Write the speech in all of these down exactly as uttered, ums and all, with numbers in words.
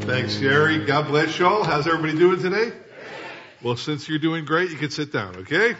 Thanks, Sherry. God bless y'all. How's everybody doing today? Well, since you're doing great, you can sit down, okay?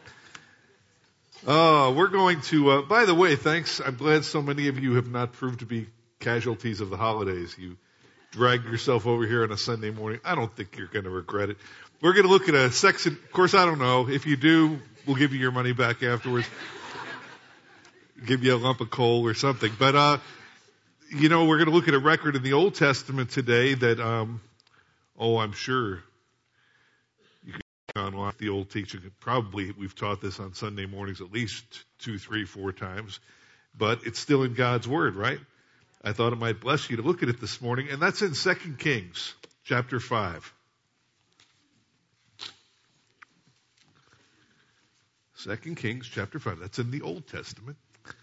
Uh, we're going to, uh, by the way, thanks. I'm glad so many of you have not proved to be casualties of the holidays. You dragged yourself over here on a Sunday morning. I don't think you're going to regret it. We're going to look at a section. Of course, I don't know. If you do, we'll give you your money back afterwards. Give you a lump of coal or something. But, uh, you know, we're going to look at a record in the Old Testament today that, um, oh, I'm sure you can online the old teaching. Probably we've taught this on Sunday mornings at least two, three, four times. But it's still in God's Word, right? I thought it might bless you to look at it this morning. And that's in Second Kings chapter five. Second Kings chapter five. That's in the Old Testament.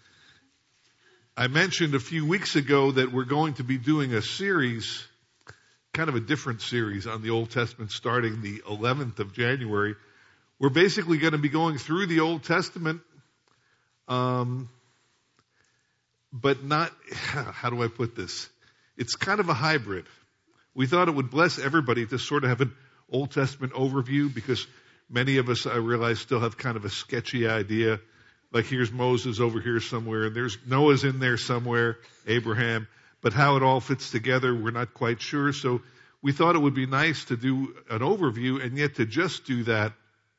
I mentioned a few weeks ago that we're going to be doing a series, kind of a different series on the Old Testament starting the eleventh of January. We're basically going to be going through the Old Testament, um, but not, how do I put this? It's kind of a hybrid. We thought it would bless everybody to sort of have an Old Testament overview because many of us, I realize, still have kind of a sketchy idea. Like here's Moses over here somewhere, and there's Noah's in there somewhere, Abraham. But how it all fits together, we're not quite sure. So we thought it would be nice to do an overview, and yet to just do that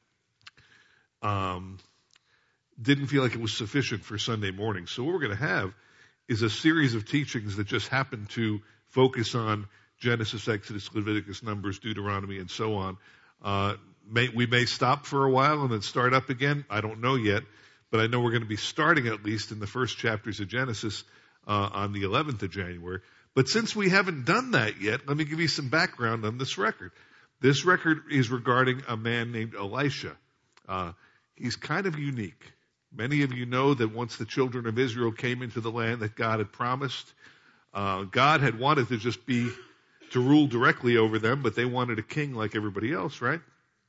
um, didn't feel like it was sufficient for Sunday morning. So what we're going to have is a series of teachings that just happen to focus on Genesis, Exodus, Leviticus, Numbers, Deuteronomy, and so on. Uh, may, we may stop for a while and then start up again. I don't know yet. But I know we're going to be starting at least in the first chapters of Genesis uh, on the eleventh of January. But since we haven't done that yet, let me give you some background on this record. This record is regarding a man named Elisha. Uh, he's kind of unique. Many of you know that once the children of Israel came into the land that God had promised, uh, God had wanted to just be, to rule directly over them, but they wanted a king like everybody else, right?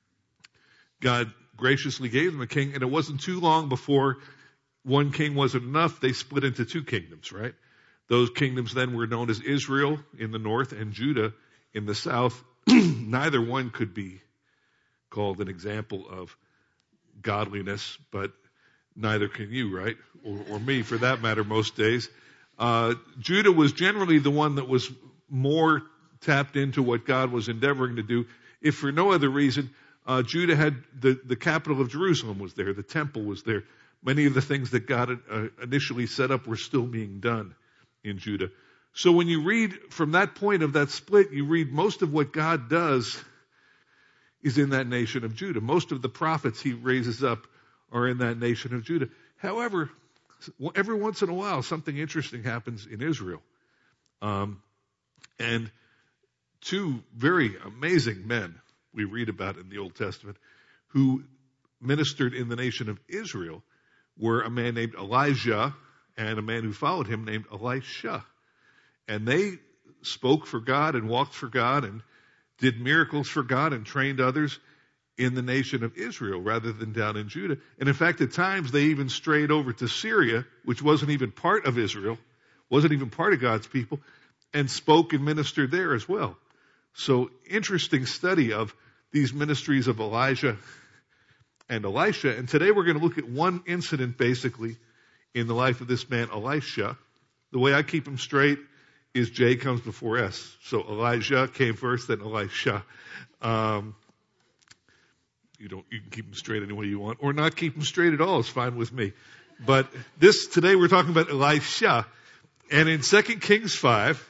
God graciously gave them a king, and it wasn't too long before one king wasn't enough. They split into two kingdoms, right? Those kingdoms then were known as Israel in the north and Judah in the south. Neither one could be called an example of godliness, but neither can you, right? Or, or me, for that matter, most days. Uh, Judah was generally the one that was more tapped into what God was endeavoring to do, if for no other reason. Uh, Judah had the, the capital of Jerusalem was there. The temple was there. Many of the things that God had, uh, initially set up were still being done in Judah. So when you read from that point of that split, you read most of what God does is in that nation of Judah. Most of the prophets he raises up are in that nation of Judah. However, every once in a while, something interesting happens in Israel. Um, and two very amazing men we read about in the Old Testament, who ministered in the nation of Israel, were a man named Elijah and a man who followed him named Elisha. And they spoke for God and walked for God and did miracles for God and trained others in the nation of Israel rather than down in Judah. And in fact, at times they even strayed over to Syria, which wasn't even part of Israel, wasn't even part of God's people, and spoke and ministered there as well. So interesting study of these ministries of Elijah and Elisha. And today we're going to look at one incident basically in the life of this man, Elisha. The way I keep them straight is J comes before S. So Elijah came first, then Elisha. Um, you don't, you can keep them straight any way you want, or not keep them straight at all. It's fine with me. But this, today we're talking about Elisha. And in Second Kings five,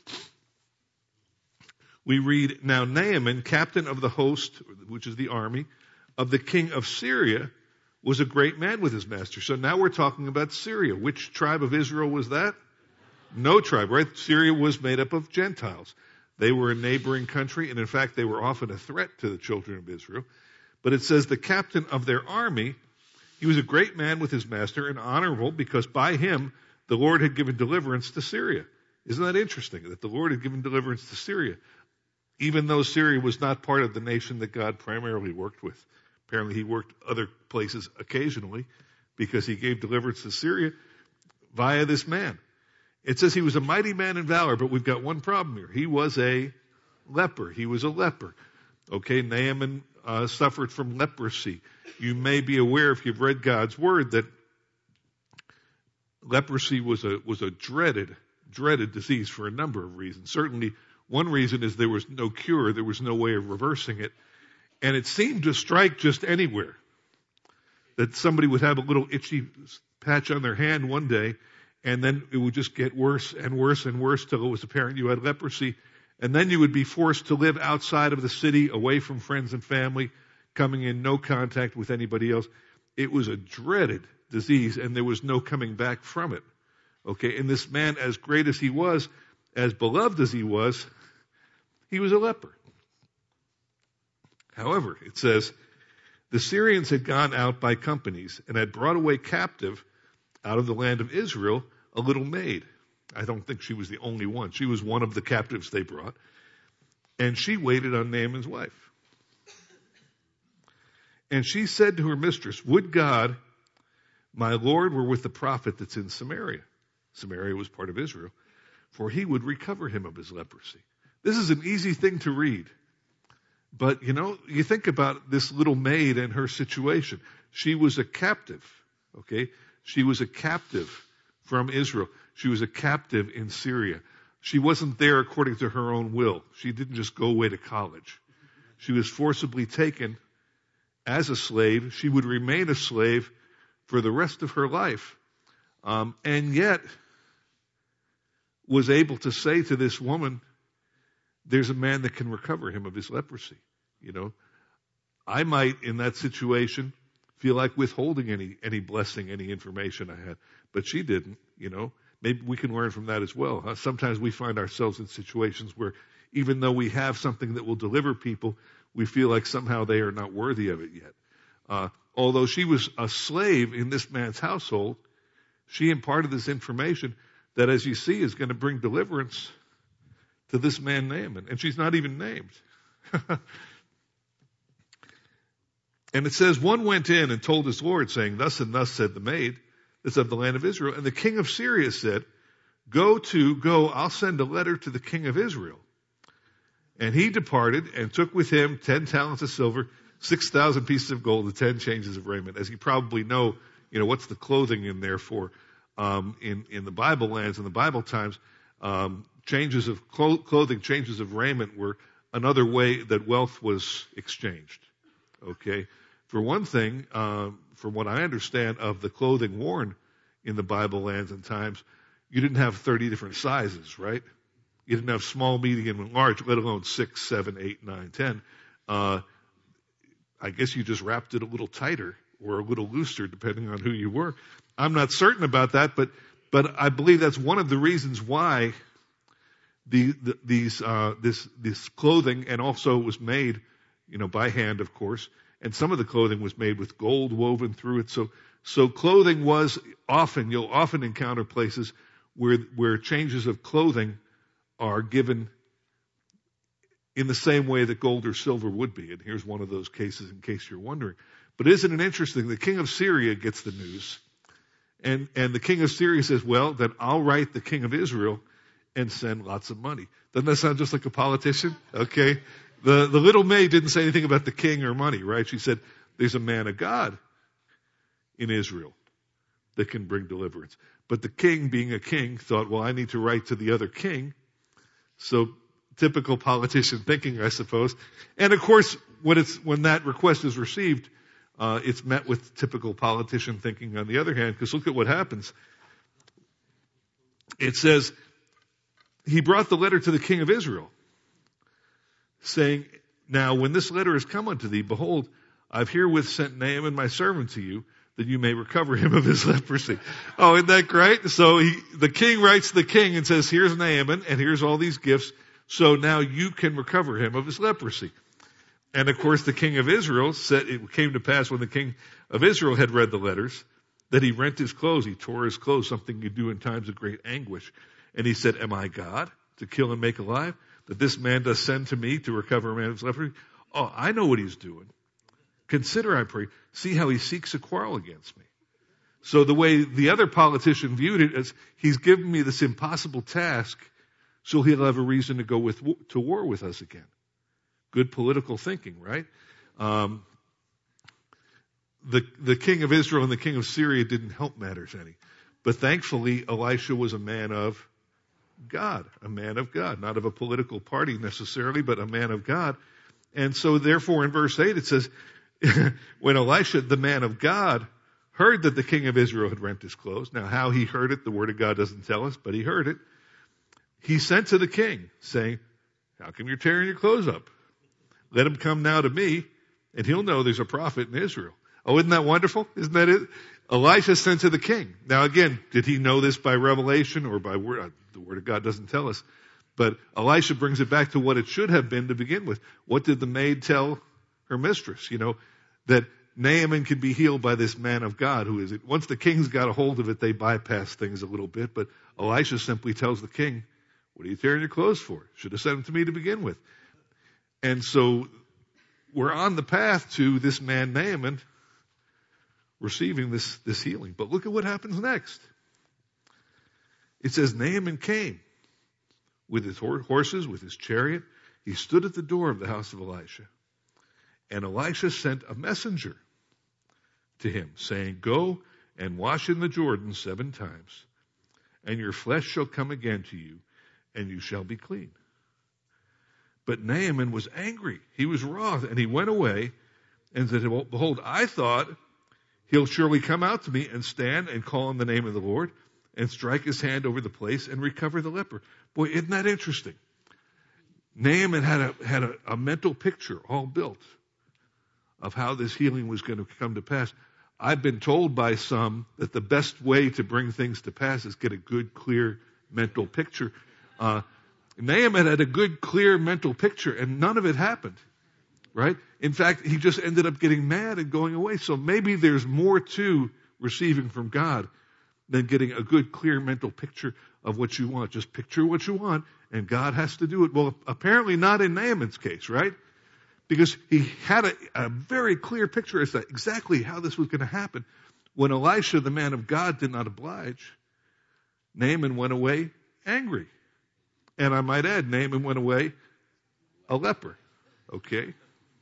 we read, now Naaman, captain of the host, which is the army, of the king of Syria, was a great man with his master. So now we're talking about Syria. Which tribe of Israel was that? No tribe, right? Syria was made up of Gentiles. They were a neighboring country, and in fact, they were often a threat to the children of Israel. But it says the captain of their army, he was a great man with his master and honorable because by him the Lord had given deliverance to Syria. Isn't that interesting that the Lord had given deliverance to Syria? Even though Syria was not part of the nation that God primarily worked with. Apparently he worked other places occasionally because he gave deliverance to Syria via this man. It says he was a mighty man in valor, but we've got one problem here. He was a leper. He was a leper. Okay, Naaman uh, suffered from leprosy. You may be aware, if you've read God's word, that leprosy was a was a dreaded, dreaded disease for a number of reasons. Certainly, one reason is there was no cure. There was no way of reversing it. And it seemed to strike just anywhere. That somebody would have a little itchy patch on their hand one day, and then it would just get worse and worse and worse till it was apparent you had leprosy. And then you would be forced to live outside of the city, away from friends and family, coming in no contact with anybody else. It was a dreaded disease, and there was no coming back from it. Okay, and this man, as great as he was, as beloved as he was, he was a leper. However, it says, the Syrians had gone out by companies and had brought away captive out of the land of Israel a little maid. I don't think she was the only one. She was one of the captives they brought. And she waited on Naaman's wife. And she said to her mistress, would God, my Lord, were with the prophet that's in Samaria. Samaria was part of Israel. For he would recover him of his leprosy. This is an easy thing to read. But, you know, you think about this little maid and her situation. She was a captive, okay? She was a captive from Israel. She was a captive in Syria. She wasn't there according to her own will. She didn't just go away to college. She was forcibly taken as a slave. She would remain a slave for the rest of her life. Um, and yet was able to say to this woman, there's a man that can recover him of his leprosy. You know, I might in that situation feel like withholding any, any blessing, any information I had, but she didn't, you know. Maybe we can learn from that as well. Huh? Sometimes we find ourselves in situations where even though we have something that will deliver people, we feel like somehow they are not worthy of it yet. Uh, although she was a slave in this man's household, she imparted this information that, as you see, is going to bring deliverance to this man Naaman. And she's not even named. And it says, one went in and told his Lord, saying, thus and thus said the maid, that's of the land of Israel. And the king of Syria said, go to, go, I'll send a letter to the king of Israel. And he departed and took with him ten talents of silver, six thousand pieces of gold, and ten changes of raiment. As you probably know, you know, what's the clothing in there for? Um, in, in the Bible lands, in the Bible times, um, changes of clo- clothing, changes of raiment were another way that wealth was exchanged. Okay? For one thing, um, from what I understand of the clothing worn in the Bible lands and times, you didn't have thirty different sizes, right? You didn't have small, medium, and large, let alone six, seven, eight, nine, ten. Uh, I guess you just wrapped it a little tighter or a little looser, depending on who you were. I'm not certain about that, but but I believe that's one of the reasons why the, the these uh, this this clothing, and also was made, you know, by hand, of course. And some of the clothing was made with gold woven through it. So, so clothing was often, you'll often encounter places where, where changes of clothing are given in the same way that gold or silver would be. And here's one of those cases in case you're wondering. But isn't it interesting? The king of Syria gets the news. And, and the king of Syria says, well, then I'll write the king of Israel and send lots of money. Doesn't that sound just like a politician? Okay. The, the little maid didn't say anything about the king or money, right? She said, there's a man of God in Israel that can bring deliverance. But the king, being a king, thought, well, I need to write to the other king. So typical politician thinking, I suppose. And of course, when it's, when that request is received, uh, it's met with typical politician thinking on the other hand, because look at what happens. It says, he brought the letter to the king of Israel, saying, now when this letter has come unto thee, behold, I've herewith sent Naaman my servant to you, that you may recover him of his leprosy. Oh, isn't that great? So he, the king writes to the king and says, here's Naaman, and here's all these gifts, so now you can recover him of his leprosy. And of course the king of Israel said, it came to pass when the king of Israel had read the letters, that he rent his clothes, he tore his clothes, something you do in times of great anguish. And he said, am I God to kill and make alive? That this man does send to me to recover a man of his leprosy? Oh, I know what he's doing. Consider, I pray, see how he seeks a quarrel against me. So the way the other politician viewed it is, he's given me this impossible task, so he'll have a reason to go with to war with us again. Good political thinking, right? Um, the the king of Israel and the king of Syria didn't help matters any. But thankfully, Elisha was a man of God, a man of God, not of a political party necessarily, but a man of God. And so therefore in verse eight it says, when Elisha, the man of God, heard that the king of Israel had rent his clothes. Now how he heard it, the word of God doesn't tell us, but he heard it. He sent to the king saying, how come you're tearing your clothes up? Let him come now to me and he'll know there's a prophet in Israel. Oh, isn't that wonderful? Isn't that it? Elisha sent to the king. Now again, did he know this by revelation or by word? The word of God doesn't tell us. But Elisha brings it back to what it should have been to begin with. What did the maid tell her mistress? You know, that Naaman could be healed by this man of God who is it. Once the king's got a hold of it, they bypass things a little bit. But Elisha simply tells the king, what are you tearing your clothes for? Should have sent him to me to begin with. And so we're on the path to this man Naaman receiving this, this healing. But look at what happens next. It says Naaman came with his horses, with his chariot. He stood at the door of the house of Elisha. And Elisha sent a messenger to him, saying, go and wash in the Jordan seven times, and your flesh shall come again to you, and you shall be clean. But Naaman was angry. He was wroth, and he went away and said, behold, I thought he'll surely come out to me and stand and call on the name of the Lord and strike his hand over the place and recover the leper. Boy, isn't that interesting? Naaman had a, had a, a mental picture all built of how this healing was going to come to pass. I've been told by some that the best way to bring things to pass is get a good, clear mental picture. Uh, Naaman had a good, clear mental picture, and none of it happened, right? In fact, he just ended up getting mad and going away. So maybe there's more to receiving from God than getting a good, clear mental picture of what you want. Just picture what you want, and God has to do it. Well, apparently not in Naaman's case, right? Because he had a, a very clear picture as to exactly how this was going to happen. When Elisha, the man of God, did not oblige, Naaman went away angry. And I might add, Naaman went away a leper. Okay?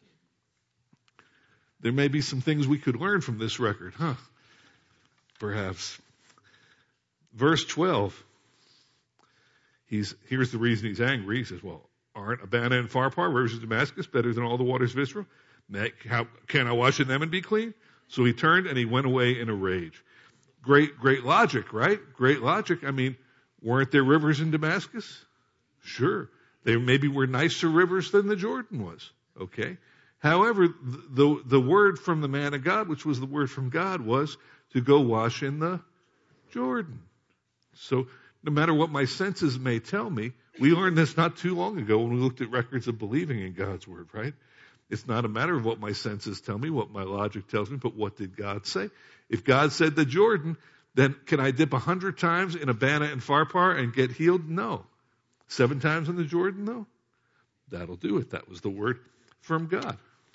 There may be some things we could learn from this record, huh? Perhaps. Verse twelve. He's, here's the reason he's angry. He says, well, aren't Abana and Pharpar, rivers of Damascus, better than all the waters of Israel? How can I wash in them and be clean? So he turned and he went away in a rage. Great, great logic, right? Great logic. I mean, weren't there rivers in Damascus? Sure. They maybe were nicer rivers than the Jordan was. Okay. However, the, the word from the man of God, which was the word from God, was to go wash in the Jordan. So no matter what my senses may tell me, we learned this not too long ago when we looked at records of believing in God's word, right? It's not a matter of what my senses tell me, what my logic tells me, but what did God say? If God said the Jordan, then can I dip a hundred times in Abana and Pharpar and get healed? No. Seven times in the Jordan? No. That'll do it. That was the word from God.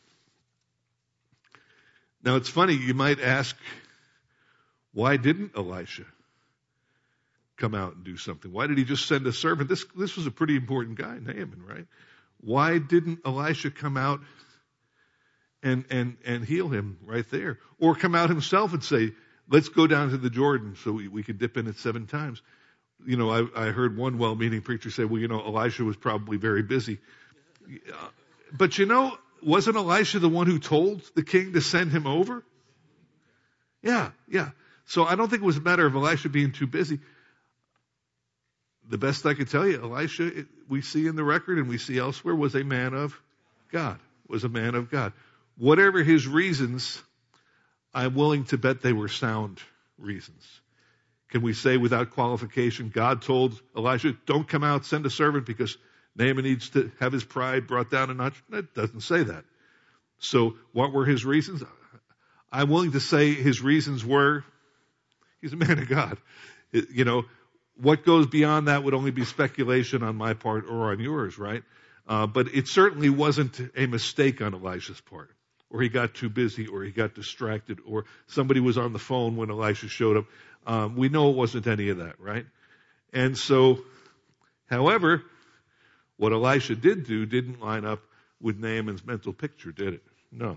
Now it's funny, you might ask, why didn't Elisha come out and do something? Why did he just send a servant? This, this was a pretty important guy, Naaman, right? Why didn't Elisha come out and, and, and heal him right there? Or come out himself and say, let's go down to the Jordan so we, we can dip in it seven times. You know, I, I heard one well-meaning preacher say, well, you know, Elisha was probably very busy. But you know, wasn't Elisha the one who told the king to send him over? Yeah, yeah. So I don't think it was a matter of Elisha being too busy. The best I could tell you, Elisha, it, we see in the record and we see elsewhere, was a man of God, was a man of God. Whatever his reasons, I'm willing to bet they were sound reasons. Can we say without qualification, God told Elisha, don't come out, send a servant because Naaman needs to have his pride brought down a notch? That doesn't say that. So what were his reasons? I'm willing to say his reasons were, he's a man of God. It, you know, what goes beyond that would only be speculation on my part or on yours, right? Uh, but it certainly wasn't a mistake on Elisha's part or he got too busy, or he got distracted, or somebody was on the phone when Elisha showed up. Um, we know it wasn't any of that, right? And so, however, what Elisha did do didn't line up with Naaman's mental picture, did it? No.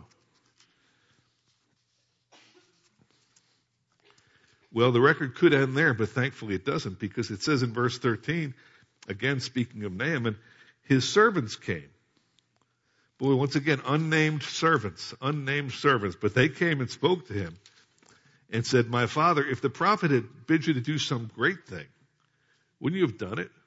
Well, the record could end there, but thankfully it doesn't, because it says in verse thirteen, again speaking of Naaman, his servants came. Boy, once again, unnamed servants, unnamed servants, but they came and spoke to him and said, my father, if the prophet had bid you to do some great thing, wouldn't you have done it?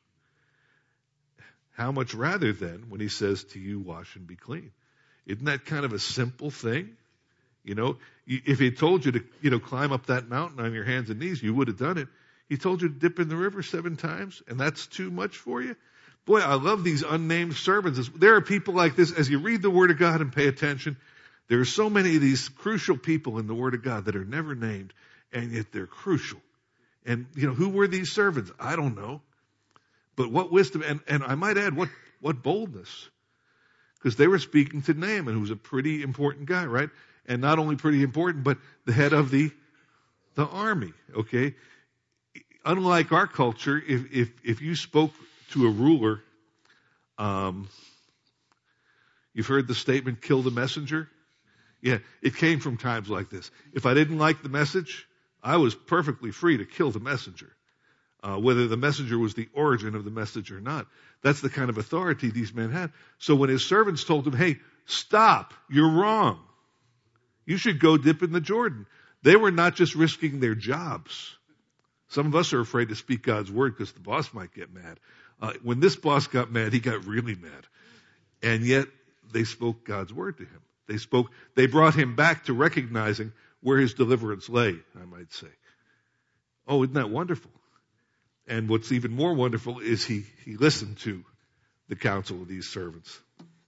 How much rather then when he says to you, wash and be clean? Isn't that kind of a simple thing? You know, if he told you to, you know, climb up that mountain on your hands and knees, you would have done it. He told you to dip in the river seven times, and that's too much for you? Boy, I love these unnamed servants. There are people like this. As you read the Word of God and pay attention, there are so many of these crucial people in the Word of God that are never named, and yet they're crucial. And, you know, who were these servants? I don't know. But what wisdom, and, and I might add, what, what boldness. Because they were speaking to Naaman, who was a pretty important guy, right? And not only pretty important, but the head of the, the army, okay? Unlike our culture, if, if, if you spoke to a ruler, um, you've heard the statement, kill the messenger? Yeah, it came from times like this. If I didn't like the message, I was perfectly free to kill the messenger, uh, whether the messenger was the origin of the message or not. That's the kind of authority these men had. So when his servants told him, hey, stop, you're wrong. You should go dip in the Jordan. They were not just risking their jobs. Some of us are afraid to speak God's word because the boss might get mad. Uh, when this boss got mad, he got really mad. And yet they spoke God's word to him. They spoke, they brought him back to recognizing where his deliverance lay, I might say. Oh, isn't that wonderful? And what's even more wonderful is he, he listened to the counsel of these servants.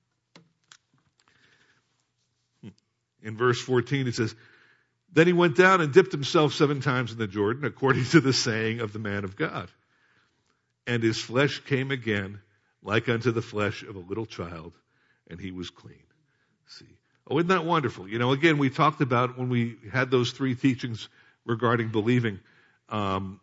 In verse fourteen, it says, then he went down and dipped himself seven times in the Jordan, according to the saying of the man of God. And his flesh came again, like unto the flesh of a little child, and he was clean. See? Oh, isn't that wonderful? You know, again, we talked about when we had those three teachings regarding believing, um,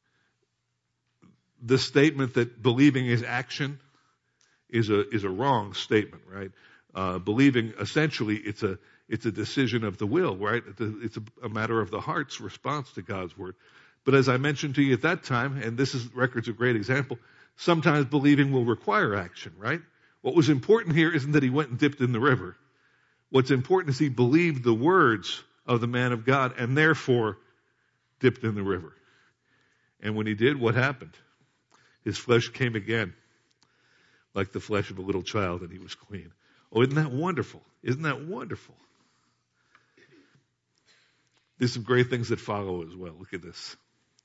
the statement that believing is action is a is a wrong statement, right? Uh, believing, essentially, it's a it's a decision of the will, right? It's a, a matter of the heart's response to God's word. But as I mentioned to you at that time, and this is record's a great example, sometimes believing will require action, right? What was important here isn't that he went and dipped in the river. What's important is he believed the words of the man of God and therefore dipped in the river. And when he did, what happened? His flesh came again, like the flesh of a little child, and he was clean. Oh, isn't that wonderful? Isn't that wonderful? There's some great things that follow as well. Look at this.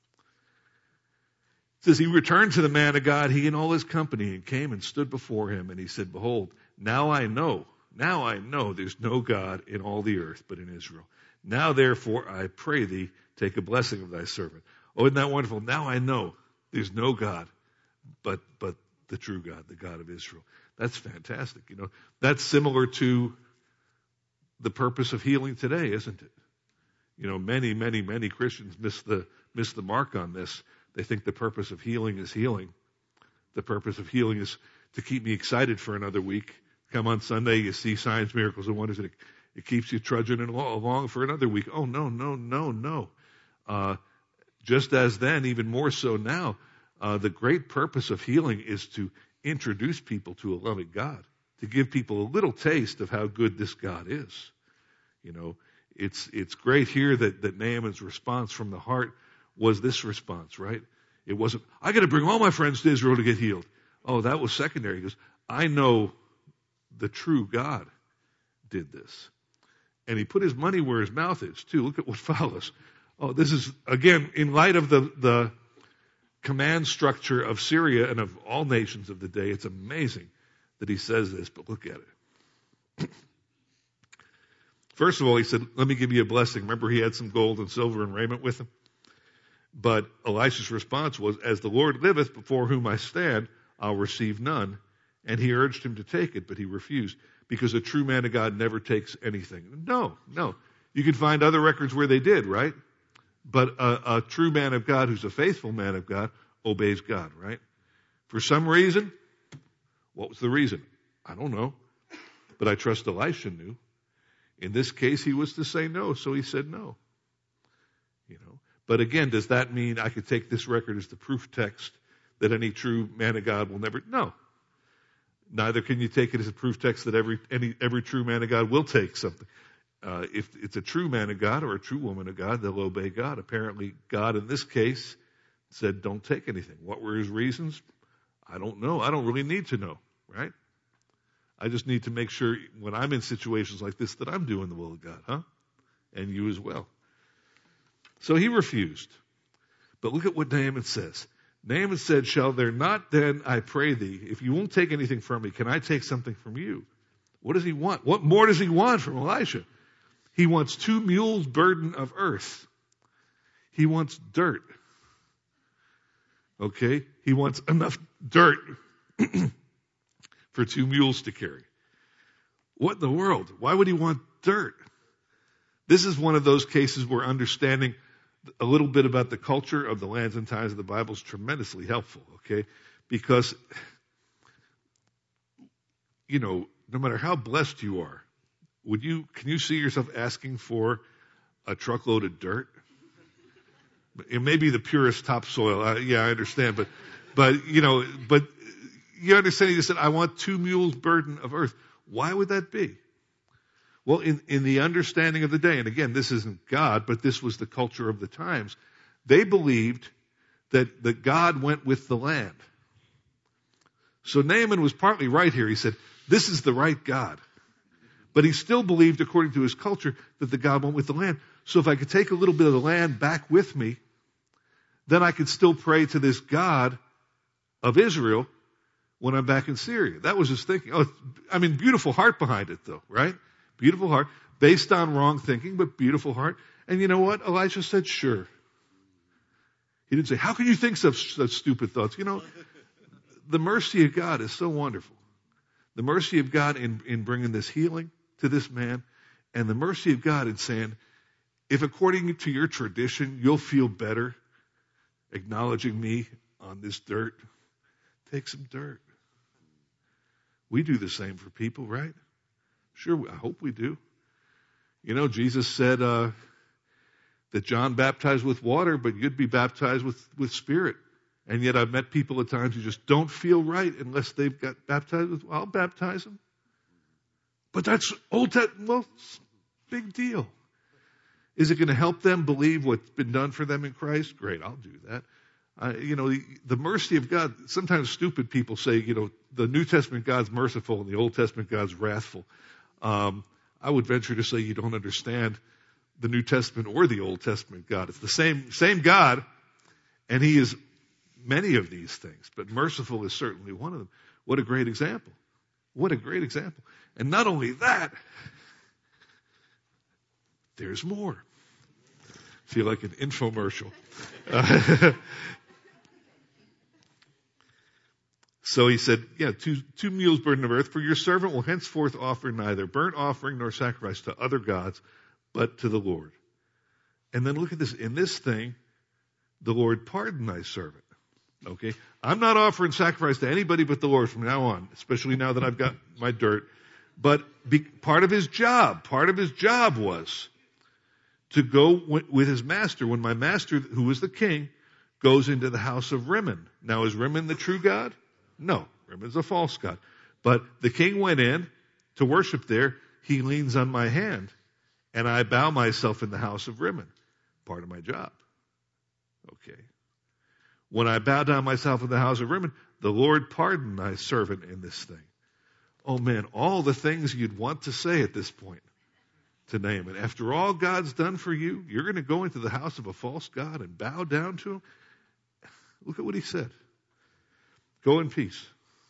It says, he returned to the man of God, he and all his company, and came and stood before him, and he said, behold, now I know, now I know there's no God in all the earth but in Israel. Now therefore I pray thee, take a blessing of thy servant. Oh, isn't that wonderful? Now I know there's no God but but the true God, the God of Israel. That's fantastic. You know, that's similar to the purpose of healing today, isn't it? You know, many, many, many Christians miss the miss the mark on this. They think the purpose of healing is healing. The purpose of healing is to keep me excited for another week. Come on Sunday, you see signs, miracles, and wonders, and it, it keeps you trudging along for another week. Oh, no, no, no, no. Uh, just as then, even more so now, uh, the great purpose of healing is to introduce people to a loving God, to give people a little taste of how good this God is. You know, it's it's great here that, that Naaman's response from the heart was this response, right? It wasn't, I got to bring all my friends to Israel to get healed. Oh, that was secondary. He goes, I know the true God did this. And he put his money where his mouth is, too. Look at what follows. Oh, this is, again, in light of the, the command structure of Syria and of all nations of the day, it's amazing that he says this, but look at it. First of all, he said, let me give you a blessing. Remember, he had some gold and silver and raiment with him? But Elisha's response was, as the Lord liveth before whom I stand, I'll receive none. And he urged him to take it, but he refused, because a true man of God never takes anything. No, no. You can find other records where they did, right? But a, a true man of God who's a faithful man of God obeys God, right? For some reason, what was the reason? I don't know. But I trust Elisha knew. In this case, he was to say no, so he said no. You know. But again, does that mean I could take this record as the proof text that any true man of God will never? No. Neither can you take it as a proof text that every any every true man of God will take something. Uh, if it's a true man of God or a true woman of God, they'll obey God. Apparently, God in this case said, don't take anything. What were his reasons? I don't know. I don't really need to know, right? I just need to make sure when I'm in situations like this that I'm doing the will of God, huh? And you as well. So he refused. But look at what Naaman says. Naaman said, shall there not then, I pray thee, if you won't take anything from me, can I take something from you? What does he want? What more does he want from Elisha? He wants two mules' burden of earth. He wants dirt. Okay? He wants enough dirt for two mules to carry. What in the world? Why would he want dirt? This is one of those cases where understanding a little bit about the culture of the lands and times of the Bible is tremendously helpful, okay? Because, you know, no matter how blessed you are, would you, can you see yourself asking for a truckload of dirt? It may be the purest topsoil. Uh, yeah, I understand, but, but, you know, but you understand, he just said, I want two mules burden of earth. Why would that be? Well, in, in the understanding of the day, and again, this isn't God, but this was the culture of the times, they believed that, that God went with the land. So Naaman was partly right here. He said, this is the right God. But he still believed, according to his culture, that the God went with the land. So if I could take a little bit of the land back with me, then I could still pray to this God of Israel when I'm back in Syria. That was his thinking. Oh, I mean, beautiful heart behind it, though, right? Beautiful heart, based on wrong thinking, but beautiful heart. And you know what? Elisha said, sure. He didn't say, how can you think such, such stupid thoughts? You know, the mercy of God is so wonderful. The mercy of God in, in bringing this healing to this man, and the mercy of God in saying, if according to your tradition, you'll feel better acknowledging me on this dirt, take some dirt. We do the same for people, right? Sure, I hope we do. You know, Jesus said uh, that John baptized with water, but you'd be baptized with, with Spirit. And yet I've met people at times who just don't feel right unless they've got baptized with, well, I'll baptize them. But that's Old Testament, well, big deal. Is it going to help them believe what's been done for them in Christ? Great, I'll do that. Uh, you know, the, the mercy of God, sometimes stupid people say, you know, the New Testament God's merciful and the Old Testament God's wrathful. Um, I would venture to say you don't understand the New Testament or the Old Testament God. It's the same, same God, and he is many of these things, but merciful is certainly one of them. What a great example. What a great example. And not only that, there's more. Feel like an infomercial. Uh, so he said, yeah, two, two mules burden of earth, for your servant will henceforth offer neither burnt offering nor sacrifice to other gods, but to the Lord. And then look at this. In this thing, the Lord pardoned thy servant. Okay? I'm not offering sacrifice to anybody but the Lord from now on, especially now that I've got my dirt. But be, part of his job, part of his job was to go w- with his master. When my master, who was the king, goes into the house of Rimmon. Now, is Rimmon the true God? No, Rimmon's a false god. But the king went in to worship there. He leans on my hand, and I bow myself in the house of Rimmon. Part of my job. Okay. When I bow down myself in the house of Rimmon, the Lord pardoned thy servant in this thing. Oh man, all the things you'd want to say at this point to Naaman. After all God's done for you, you're going to go into the house of a false god and bow down to him? Look at what he said. Go in peace.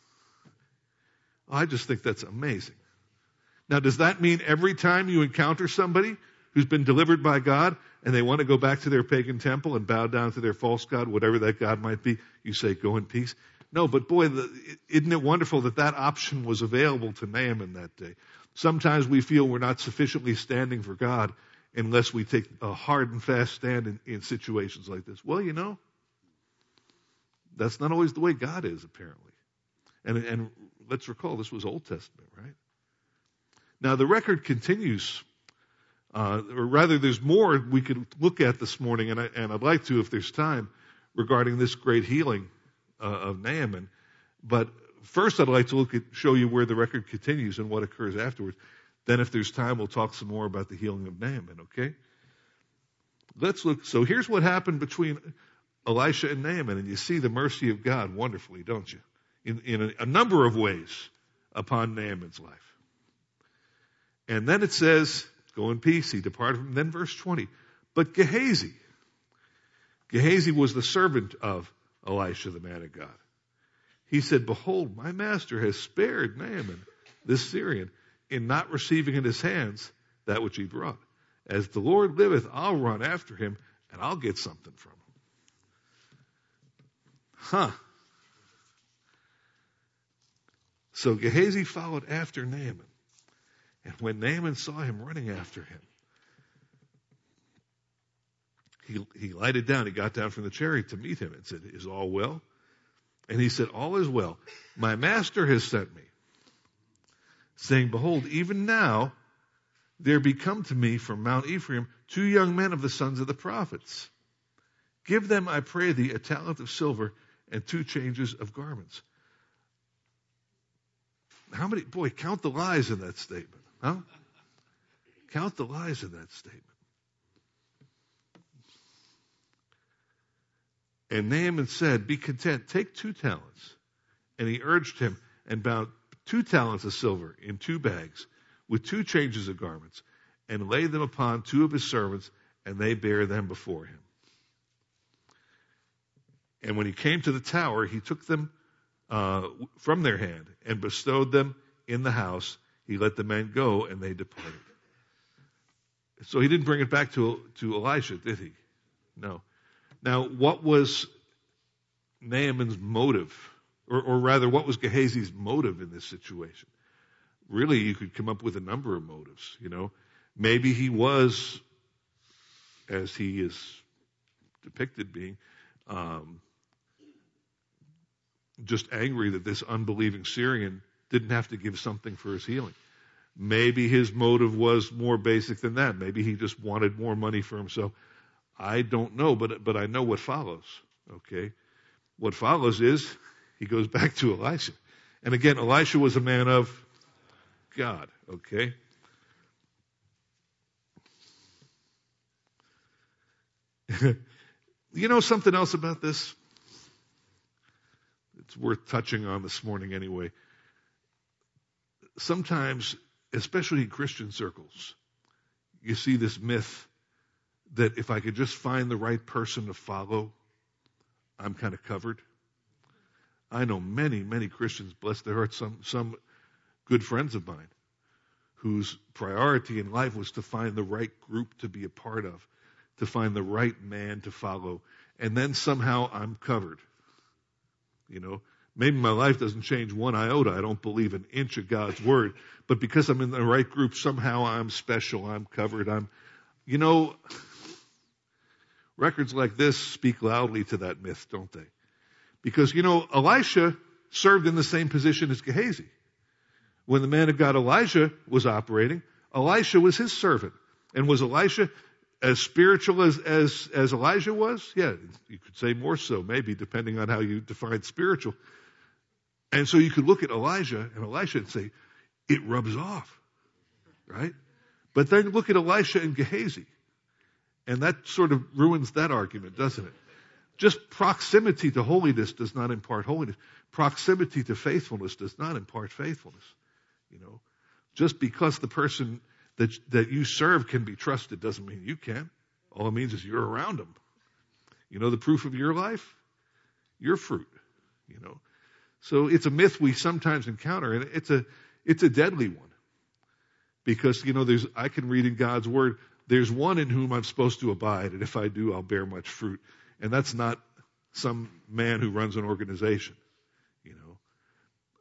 I just think that's amazing. Now, does that mean every time you encounter somebody who's been delivered by God and they want to go back to their pagan temple and bow down to their false god, whatever that god might be, you say, go in peace? No, but boy, the, isn't it wonderful that that option was available to Naaman that day? Sometimes we feel we're not sufficiently standing for God unless we take a hard and fast stand in, in situations like this. Well, you know, that's not always the way God is, apparently. And, and let's recall, this was Old Testament, right? Now, the record continues, uh, or rather, there's more we could look at this morning, and, I, and I'd like to, if there's time, regarding this great healing uh, of Naaman. But first, I'd like to look at, show you where the record continues and what occurs afterwards. Then, if there's time, we'll talk some more about the healing of Naaman, okay? Let's look. So here's what happened between Elisha and Naaman, and you see the mercy of God wonderfully, don't you? In, in a, a number of ways upon Naaman's life. And then it says, go in peace, he departed from, then verse twenty. But Gehazi, Gehazi was the servant of Elisha, the man of God. He said, behold, my master has spared Naaman, this Syrian, in not receiving in his hands that which he brought. As the Lord liveth, I'll run after him, and I'll get something from him. Huh. So Gehazi followed after Naaman. And when Naaman saw him running after him, he, he lighted down. He got down from the chariot to meet him and said, is all well? And he said, all is well. My master has sent me, saying, behold, even now there be come to me from Mount Ephraim two young men of the sons of the prophets. Give them, I pray thee, a talent of silver and two changes of garments. How many, boy, count the lies in that statement. Huh? Count the lies in that statement. And Naaman said, be content, take two talents. And he urged him and bound two talents of silver in two bags with two changes of garments and laid them upon two of his servants, and they bare them before him. And when he came to the tower, he took them uh, from their hand and bestowed them in the house. He let the men go, and they departed. So he didn't bring it back to, to Elisha, did he? No. Now, what was Naaman's motive? Or, or rather, what was Gehazi's motive in this situation? Really, you could come up with a number of motives, you know. Maybe he was, as he is depicted being, um, just angry that this unbelieving Syrian didn't have to give something for his healing. Maybe his motive was more basic than that. Maybe he just wanted more money for himself. I don't know, but but I know what follows. Okay, what follows is he goes back to Elisha, and again, Elisha was a man of God. Okay. You know something else about this? It's worth touching on this morning anyway. Sometimes, especially in Christian circles, you see this myth that if I could just find the right person to follow, I'm kind of covered. I know many, many Christians, bless their hearts, some, some good friends of mine, whose priority in life was to find the right group to be a part of, to find the right man to follow, and then somehow I'm covered. You know, maybe my life doesn't change one iota. I don't believe an inch of God's word. But because I'm in the right group, somehow I'm special. I'm covered. I'm, you know, records like this speak loudly to that myth, don't they? Because, you know, Elisha served in the same position as Gehazi. When the man of God Elijah was operating, Elisha was his servant. And was Elisha as spiritual as, as, as Elijah was? Yeah, you could say more so, maybe, depending on how you define spiritual. And so you could look at Elijah and Elisha and say, it rubs off, right? But then look at Elisha and Gehazi, and that sort of ruins that argument, doesn't it? Just proximity to holiness does not impart holiness. Proximity to faithfulness does not impart faithfulness. You know, just because the person that that you serve can be trusted doesn't mean you can. All it means is you're around them. You know the proof of your life? Your fruit. You know, so it's a myth we sometimes encounter, and it's a it's a deadly one, because you know there's I can read in God's word, there's one in whom I'm supposed to abide, and if I do, I'll bear much fruit. And that's not some man who runs an organization.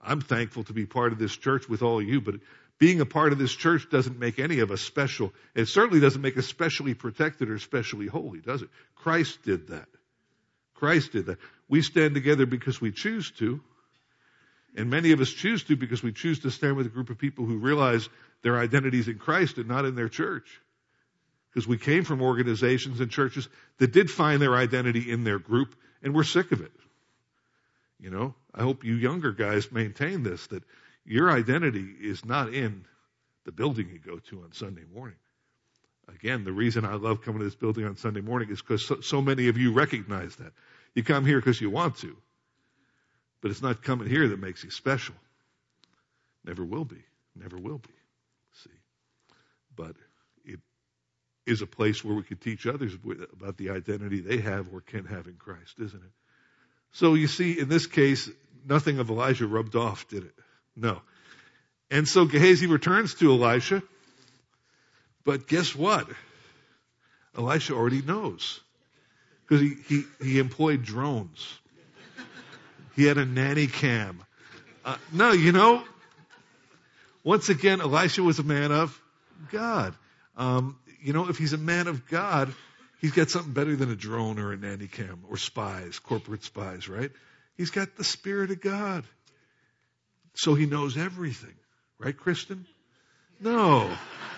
I'm thankful to be part of this church with all of you, but being a part of this church doesn't make any of us special. It certainly doesn't make us specially protected or specially holy, does it? Christ did that. Christ did that. We stand together because we choose to, and many of us choose to because we choose to stand with a group of people who realize their identities in Christ and not in their church. Because we came from organizations and churches that did find their identity in their group, and we're sick of it. You know, I hope you younger guys maintain this, that your identity is not in the building you go to on Sunday morning. Again, the reason I love coming to this building on Sunday morning is because so, so many of you recognize that. You come here because you want to, but it's not coming here that makes you special. Never will be. Never will be. See, but it is a place where we could teach others about the identity they have or can have in Christ, isn't it? So you see, in this case, nothing of Elijah rubbed off, did it? No. And so Gehazi returns to Elisha, but guess what? Elisha already knows, because he, he, he employed drones. He had a nanny cam. Uh, no, you know, once again, Elisha was a man of God. Um, you know, if he's a man of God, he's got something better than a drone or a nanny cam or spies, corporate spies, right? He's got the Spirit of God. So he knows everything. Right, Kristen? No.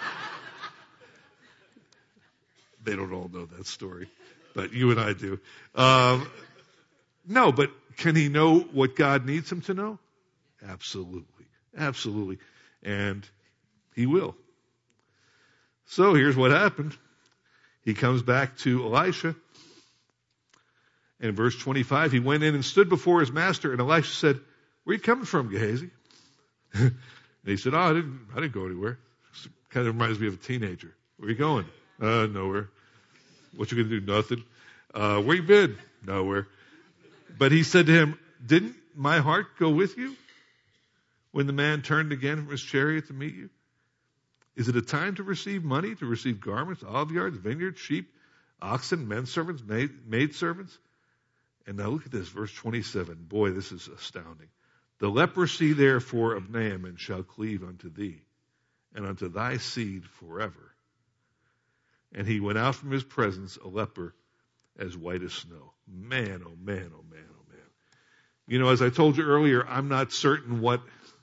They don't all know that story, but you and I do. Um, no, but can he know what God needs him to know? Absolutely. Absolutely. And he will. So here's what happened. He comes back to Elisha. And in verse twenty-five, he went in and stood before his master, and Elisha said, "Where are you coming from, Gehazi?" And he said, "Oh, I didn't, I didn't go anywhere." It kind of reminds me of a teenager. "Where are you going?" "Uh, nowhere." "What you going to do?" "Nothing." Uh, "where you been?" "Nowhere." But he said to him, "Didn't my heart go with you when the man turned again from his chariot to meet you? Is it a time to receive money, to receive garments, olive yards, vineyards, sheep, oxen, men servants, maid, maid servants?" And now look at this, verse twenty-seven. Boy, this is astounding. "The leprosy, therefore, of Naaman shall cleave unto thee, and unto thy seed forever." And he went out from his presence a leper as white as snow. Man, oh man, oh man, oh man. You know, as I told you earlier, I'm not certain what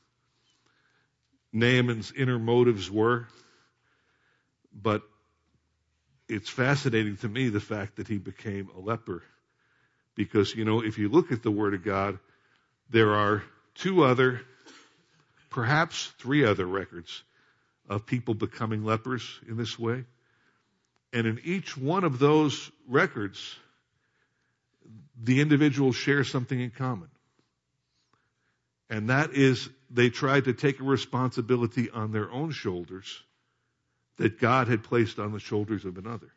Naaman's inner motives were, but it's fascinating to me the fact that he became a leper. Because, you know, if you look at the Word of God, there are two other, perhaps three other records of people becoming lepers in this way. And in each one of those records, the individuals share something in common. And that is, they tried to take a responsibility on their own shoulders that God had placed on the shoulders of another.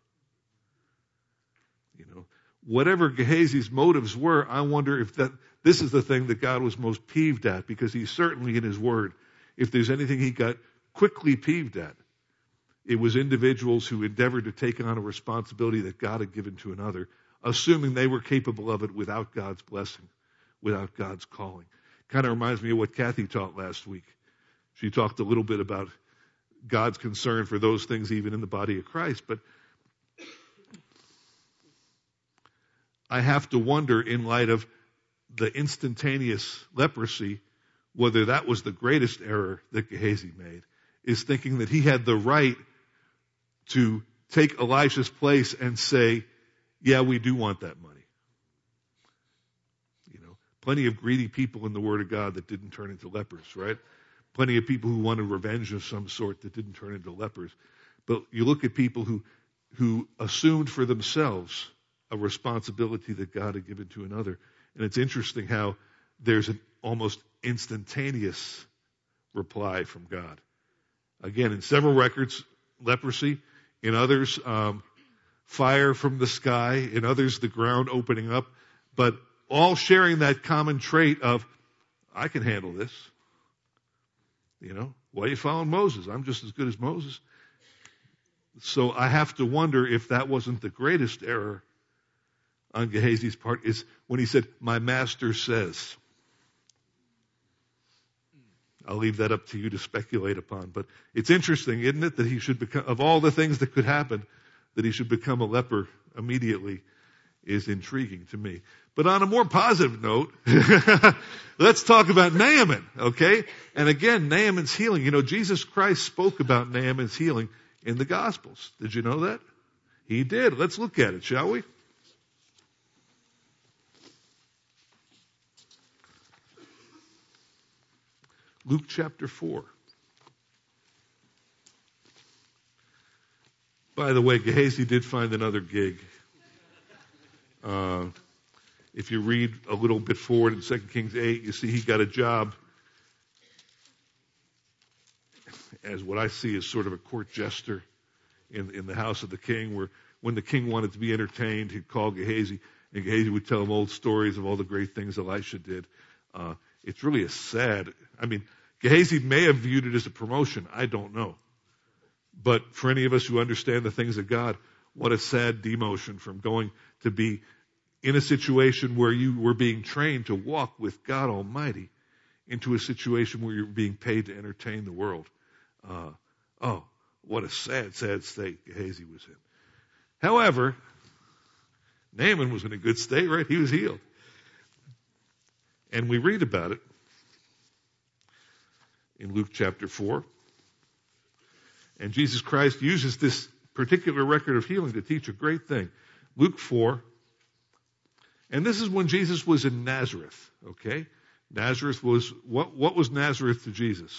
You know, whatever Gehazi's motives were, I wonder if that this is the thing that God was most peeved at, because he certainly in his word, if there's anything he got quickly peeved at, it was individuals who endeavored to take on a responsibility that God had given to another, assuming they were capable of it without God's blessing, without God's calling. Kind of reminds me of what Kathy taught last week. She talked a little bit about God's concern for those things even in the body of Christ, but I have to wonder, in light of the instantaneous leprosy, whether that was the greatest error that Gehazi made, is thinking that he had the right to take Elisha's place and say, "Yeah, we do want that money." You know, plenty of greedy people in the Word of God that didn't turn into lepers, right? Plenty of people who wanted revenge of some sort that didn't turn into lepers. But you look at people who, who assumed for themselves a responsibility that God had given to another. And it's interesting how there's an almost instantaneous reply from God. Again, in several records, leprosy. In others, um, fire from the sky. In others, the ground opening up. But all sharing that common trait of, I can handle this. You know, why are you following Moses? I'm just as good as Moses. So I have to wonder if that wasn't the greatest error on Gehazi's part, is when he said, "My master says." I'll leave that up to you to speculate upon. But it's interesting, isn't it, that he should become, of all the things that could happen, that he should become a leper immediately is intriguing to me. But on a more positive note, let's talk about Naaman, okay? And again, Naaman's healing. You know, Jesus Christ spoke about Naaman's healing in the Gospels. Did you know that? He did. Let's look at it, shall we? Luke chapter four. By the way, Gehazi did find another gig. Uh, if you read a little bit forward in Second Kings eight, you see he got a job as what I see as sort of a court jester in, in the house of the king, where when the king wanted to be entertained, he'd call Gehazi, and Gehazi would tell him old stories of all the great things Elisha did. Uh, it's really a sad, I mean, Gehazi may have viewed it as a promotion. I don't know. But for any of us who understand the things of God, what a sad demotion from going to be in a situation where you were being trained to walk with God Almighty into a situation where you're being paid to entertain the world. Uh, oh, what a sad, sad state Gehazi was in. However, Naaman was in a good state, right? He was healed. And we read about it in Luke chapter four. And Jesus Christ uses this particular record of healing to teach a great thing. Luke four. And this is when Jesus was in Nazareth, okay? Nazareth was, what, what was Nazareth to Jesus?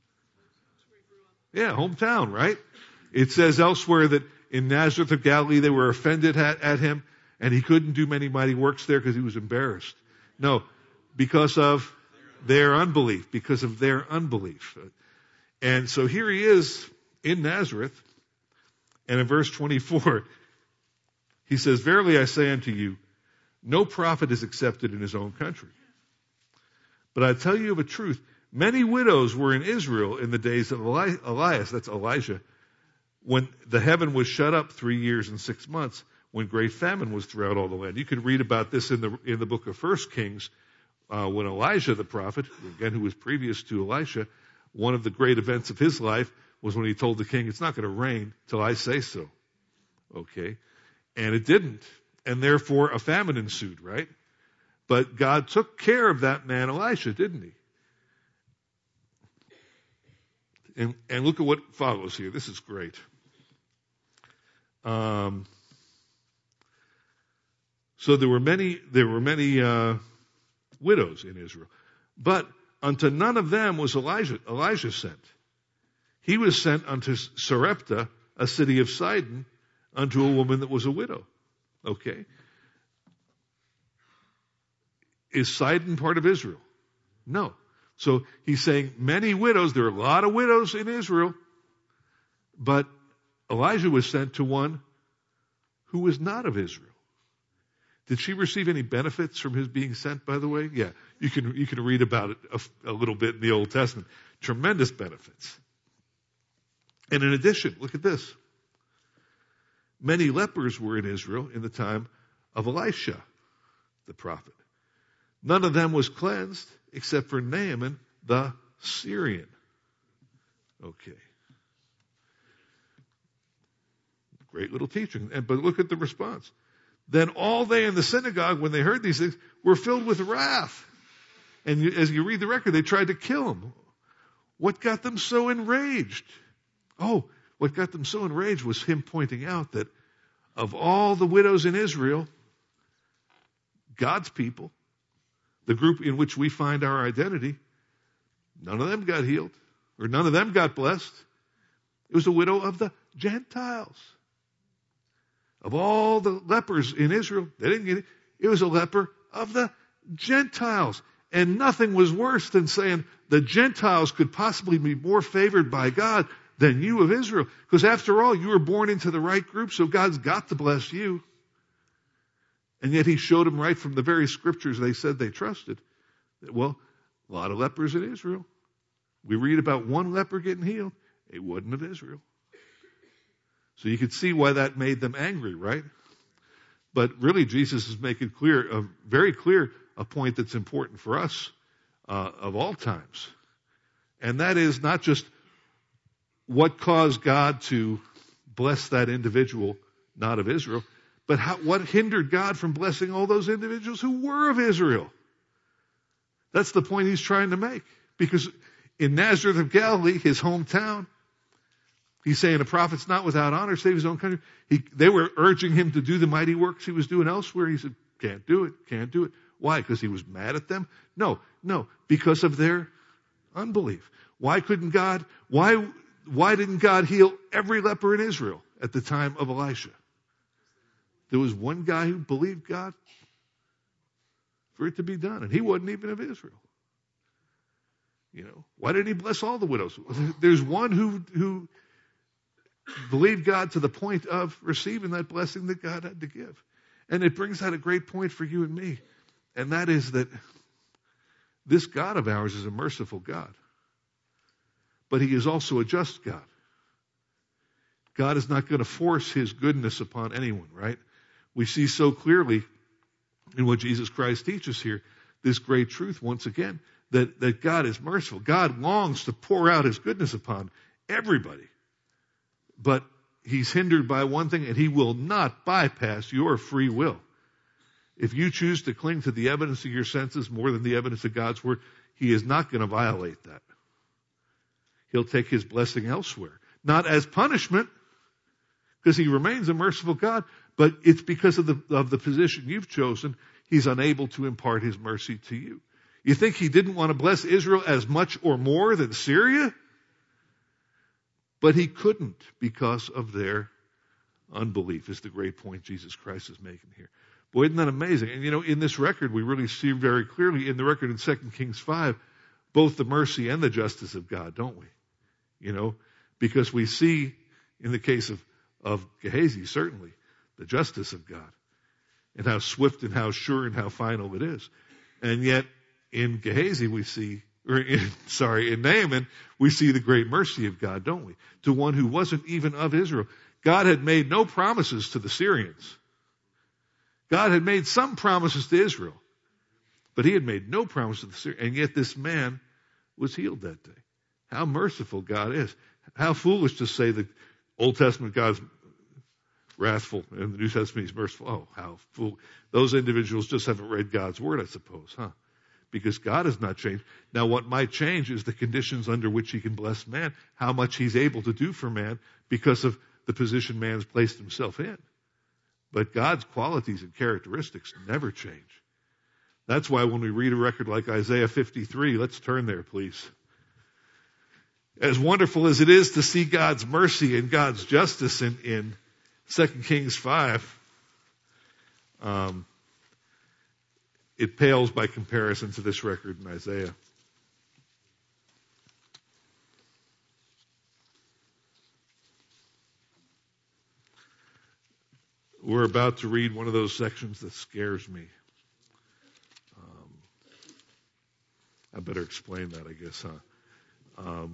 Yeah, hometown, right? It says elsewhere that in Nazareth of Galilee they were offended at, at him, and he couldn't do many mighty works there because he was embarrassed. No, because of their unbelief, because of their unbelief. And so here he is in Nazareth, and in verse twenty-four, he says, "Verily I say unto you, no prophet is accepted in his own country. But I tell you of a truth, many widows were in Israel in the days of Eli- Elias," that's Elijah, "when the heaven was shut up three years and six months, when great famine was throughout all the land." You could read about this in the in the book of First Kings, uh, when Elijah the prophet, again who was previous to Elisha, one of the great events of his life was when he told the king, "It's not going to rain till I say so." Okay, and it didn't. And therefore a famine ensued, right? But God took care of that man Elisha, didn't he? And, and look at what follows here. This is great. Um, so there were many, there were many uh, widows in Israel, but unto none of them was Elijah, Elijah sent. He was sent unto Sarepta, a city of Sidon, unto a woman that was a widow. Okay. Is Sidon part of Israel? No. So he's saying many widows, there are a lot of widows in Israel, but Elijah was sent to one who was not of Israel. Did she receive any benefits from his being sent, by the way? Yeah, you can, you can read about it a, a little bit in the Old Testament. Tremendous benefits. And in addition, look at this. Many lepers were in Israel in the time of Elisha, the prophet. None of them was cleansed except for Naaman the Syrian. Okay. Great little teaching. And, but look at the response. Then all they in the synagogue, when they heard these things, were filled with wrath. And you, as you read the record, they tried to kill him. What got them so enraged? Oh, what got them so enraged was him pointing out that of all the widows in Israel, God's people, the group in which we find our identity, none of them got healed, or none of them got blessed. It was a widow of the Gentiles. Of all the lepers in Israel, they didn't get it. It was a leper of the Gentiles. And nothing was worse than saying the Gentiles could possibly be more favored by God than you of Israel. Because after all, you were born into the right group, so God's got to bless you. And yet he showed them right from the very scriptures they said they trusted that, well, a lot of lepers in Israel. We read about one leper getting healed. It wasn't of Israel. So you could see why that made them angry, right? But really, Jesus is making clear, uh, very clear, a point that's important for us uh, of all times. And that is not just what caused God to bless that individual, not of Israel, but how, what hindered God from blessing all those individuals who were of Israel. That's the point he's trying to make. Because in Nazareth of Galilee, his hometown, he's saying a prophet's not without honor, save his own country. He, they were urging him to do the mighty works he was doing elsewhere. He said, can't do it, can't do it. Why? Because he was mad at them? No, no, because of their unbelief. Why couldn't God, why, why didn't God heal every leper in Israel at the time of Elisha? There was one guy who believed God for it to be done, and he wasn't even of Israel. You know, why didn't he bless all the widows? There's one who, who believed God to the point of receiving that blessing that God had to give. And it brings out a great point for you and me, and that is that this God of ours is a merciful God, but he is also a just God. God is not going to force his goodness upon anyone, right? We see so clearly in what Jesus Christ teaches here, this great truth once again, that, that God is merciful. God longs to pour out his goodness upon everybody. But he's hindered by one thing, and he will not bypass your free will. If you choose to cling to the evidence of your senses more than the evidence of God's word, he is not going to violate that. He'll take his blessing elsewhere. Not as punishment, because he remains a merciful God, but it's because of the, of the position you've chosen, he's unable to impart his mercy to you. You think he didn't want to bless Israel as much or more than Syria? But he couldn't because of their unbelief, is the great point Jesus Christ is making here. Boy, isn't that amazing? And you know, in this record, we really see very clearly in the record in Second Kings five, both the mercy and the justice of God, don't we? You know, because we see in the case of, of Gehazi, certainly, the justice of God, and how swift and how sure and how final it is. And yet, in Gehazi, we see, or in, sorry, in Naaman, we see the great mercy of God, don't we? To one who wasn't even of Israel. God had made no promises to the Syrians. God had made some promises to Israel, but he had made no promise to the Syrians. And yet this man was healed that day. How merciful God is. How foolish to say that Old Testament God's wrathful and the New Testament he's merciful. Oh, how fool. Those individuals just haven't read God's word, I suppose, huh? Because God has not changed. Now what might change is the conditions under which he can bless man, how much he's able to do for man because of the position man's placed himself in. But God's qualities and characteristics never change. That's why when we read a record like Isaiah fifty-three, let's turn there, please. As wonderful as it is to see God's mercy and God's justice in, in Second Kings five, um, it pales by comparison to this record in Isaiah. We're about to read one of those sections that scares me. Um, I better explain that, I guess, huh? Um,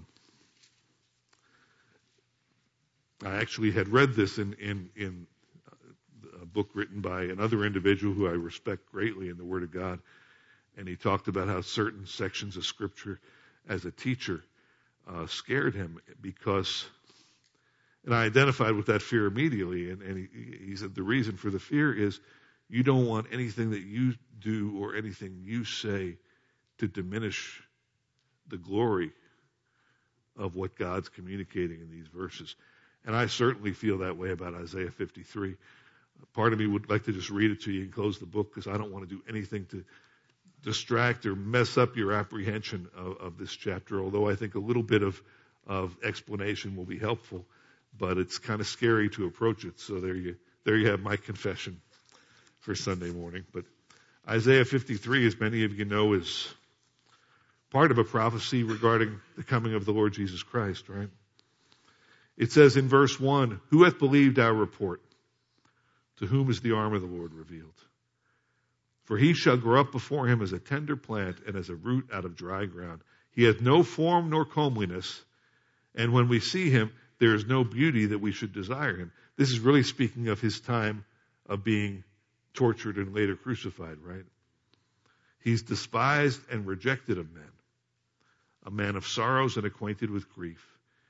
I actually had read this in, in, in a book written by another individual who I respect greatly in the Word of God. And he talked about how certain sections of Scripture as a teacher uh, scared him because, and I identified with that fear immediately. And, and he, he said the reason for the fear is you don't want anything that you do or anything you say to diminish the glory of what God's communicating in these verses. And I certainly feel that way about Isaiah fifty-three. Part of me would like to just read it to you and close the book because I don't want to do anything to distract or mess up your apprehension of, of this chapter, although I think a little bit of, of explanation will be helpful. But it's kind of scary to approach it. So there you, there you have my confession for Sunday morning. But Isaiah fifty-three, as many of you know, is part of a prophecy regarding the coming of the Lord Jesus Christ, right? It says in verse one, who hath believed our report? To whom is the arm of the Lord revealed? For he shall grow up before him as a tender plant and as a root out of dry ground. He hath no form nor comeliness, and when we see him, there is no beauty that we should desire him. This is really speaking of his time of being tortured and later crucified, right? He's despised and rejected of men. a man of sorrows and acquainted with grief.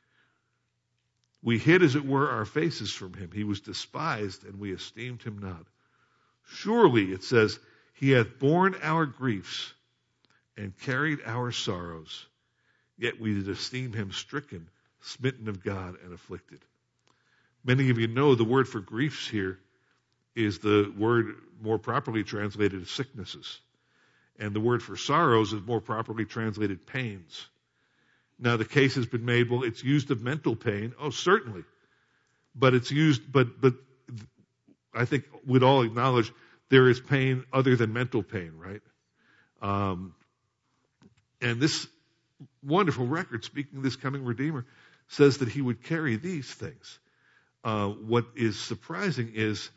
We hid, as it were, our faces from him. He was despised, and we esteemed him not. Surely, it says, he hath borne our griefs and carried our sorrows. Yet we did esteem him stricken, smitten of God, and afflicted. Many of you know the word for griefs here is the word more properly translated as sicknesses. And the word for sorrows is more properly translated pains. Now the case has been made, well, it's used of mental pain. Oh, certainly. But it's used, but, but I think we'd all acknowledge there is pain other than mental pain, right? Um, and this wonderful record, speaking of this coming Redeemer, says that he would carry these things. Uh, what is surprising is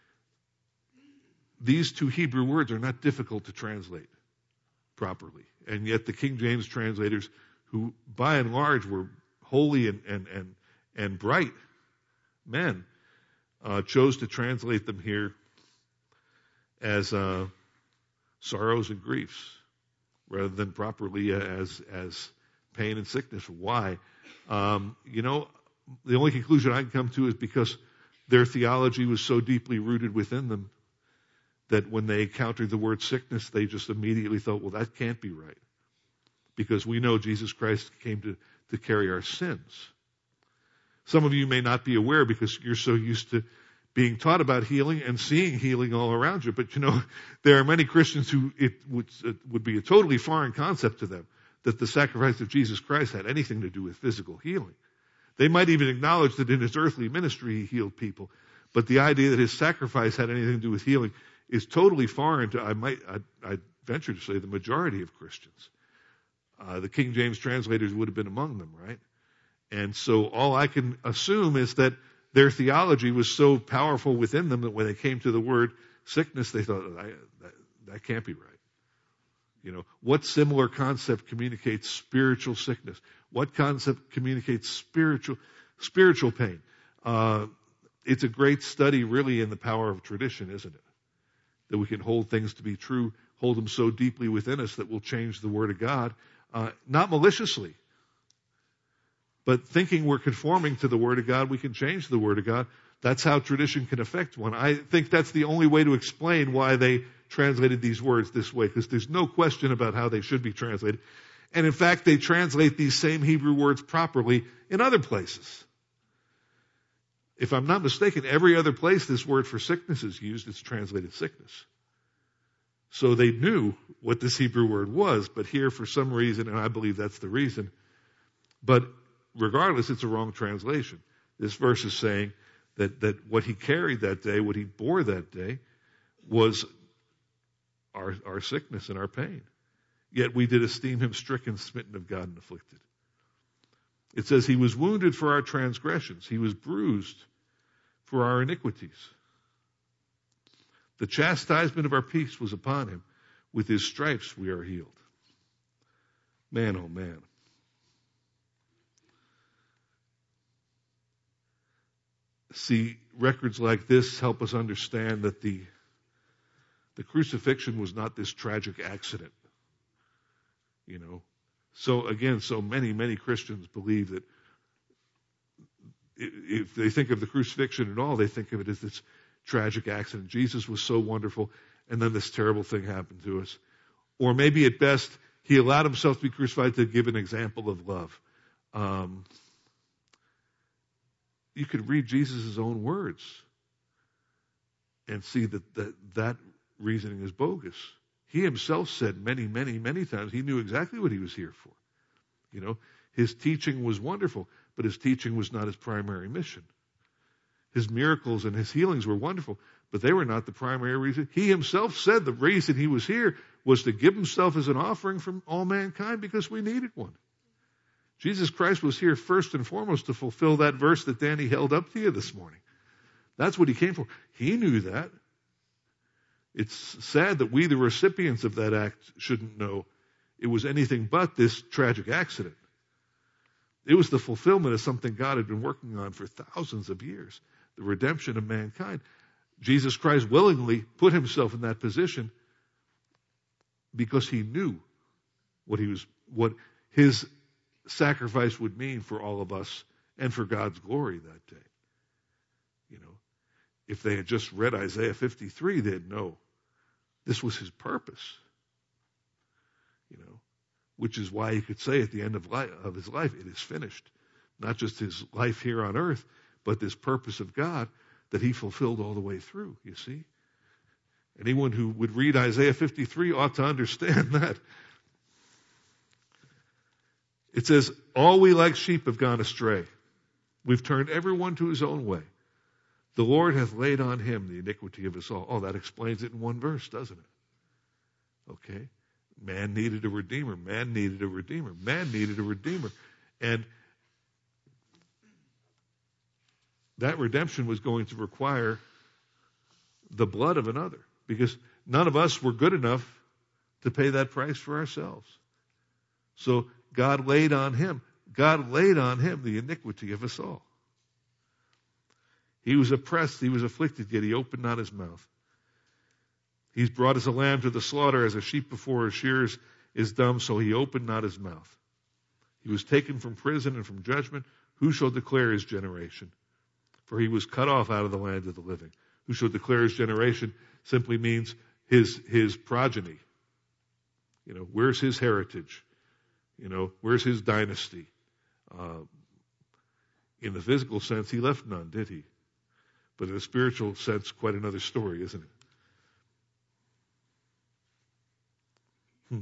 these two Hebrew words are not difficult to translate properly. And yet the King James translators, who by and large were holy and, and, and, and bright men, uh, chose to translate them here as uh, sorrows and griefs rather than properly as as pain and sickness. Why? Um, you know, the only conclusion I can come to is because their theology was so deeply rooted within them that when they encountered the word sickness, they just immediately thought, well, that can't be right. Because we know Jesus Christ came to, to carry our sins. Some of you may not be aware because you're so used to being taught about healing and seeing healing all around you. But you know, there are many Christians who it would, it would be a totally foreign concept to them that the sacrifice of Jesus Christ had anything to do with physical healing. They might even acknowledge that in his earthly ministry he healed people. But the idea that his sacrifice had anything to do with healing is totally foreign to, I might, I, I venture to say, the majority of Christians. Uh, the King James translators would have been among them, right? And so all I can assume is that their theology was so powerful within them that when they came to the word sickness, they thought, that, that, that can't be right. You know, what similar concept communicates spiritual sickness? What concept communicates spiritual spiritual pain? Uh, it's a great study, really, in the power of tradition, isn't it? That we can hold things to be true, hold them so deeply within us that we'll change the Word of God, uh, not maliciously, but thinking we're conforming to the Word of God, we can change the Word of God. That's how tradition can affect one. I think that's the only way to explain why they translated these words this way, because there's no question about how they should be translated. And in fact, they translate these same Hebrew words properly in other places. If I'm not mistaken, every other place this word for sickness is used, it's translated sickness. So they knew what this Hebrew word was, but here for some reason, and I believe that's the reason, but regardless, it's a wrong translation. This verse is saying that, that what he carried that day, what he bore that day, was our, our sickness and our pain. Yet we did esteem him stricken, smitten of God, and afflicted. It says he was wounded for our transgressions. He was bruised for our iniquities. The chastisement of our peace was upon him. With his stripes we are healed. Man, oh man. See, records like this help us understand that the, the crucifixion was not this tragic accident. You know, so again, so many, many Christians believe that if they think of the crucifixion at all, they think of it as this tragic accident. Jesus was so wonderful, and then this terrible thing happened to us. Or maybe at best, he allowed himself to be crucified to give an example of love. Um, you could read Jesus' own words and see that, that that reasoning is bogus. He himself said many, many, many times he knew exactly what he was here for. You know, his teaching was wonderful, but his teaching was not his primary mission. His miracles and his healings were wonderful, but they were not the primary reason. He himself said the reason he was here was to give himself as an offering from all mankind because we needed one. Jesus Christ was here first and foremost to fulfill that verse that Danny held up to you this morning. That's what he came for. He knew that. It's sad that we, the recipients of that act, shouldn't know it was anything but this tragic accident. It was the fulfillment of something God had been working on for thousands of years, the redemption of mankind. Jesus Christ willingly put himself in that position because he knew what he was, what his sacrifice would mean for all of us and for God's glory that day. You know, if they had just read Isaiah fifty-three, they'd know this was his purpose. You know, which is why he could say at the end of, life, of his life, it is finished. Not just his life here on earth, but this purpose of God that he fulfilled all the way through, you see. Anyone who would read Isaiah fifty-three ought to understand that. It says, all we like sheep have gone astray. We've turned everyone to his own way. The Lord hath laid on him the iniquity of us all. Oh, that explains it in one verse, doesn't it? Okay. Man needed a redeemer. Man needed a redeemer. Man needed a redeemer. And that redemption was going to require the blood of another, because none of us were good enough to pay that price for ourselves. So God laid on him, God laid on him the iniquity of us all. He was oppressed, he was afflicted, yet he opened not his mouth. He's brought as a lamb to the slaughter, as a sheep before her shears is dumb, so he opened not his mouth. He was taken from prison and from judgment. Who shall declare his generation? For he was cut off out of the land of the living. Who shall declare his generation simply means his his progeny. You know, where's his heritage? You know, where's his dynasty? Uh, in the physical sense, he left none, did he? But in the spiritual sense, quite another story, isn't it? Hmm.